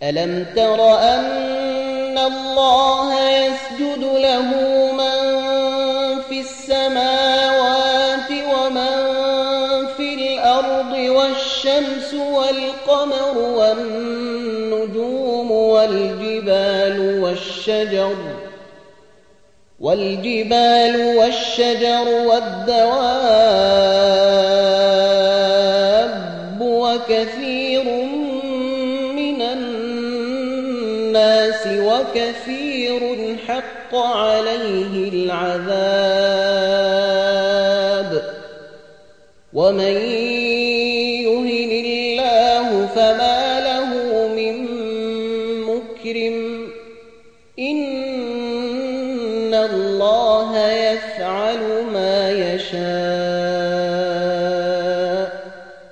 ألم تر أن الله يسجد له من في السماوات ومن في الأرض والشمس والقمر والنجوم والجبال والشجر والدواب وكثير من الناس وكثير حق عليه العذاب ومن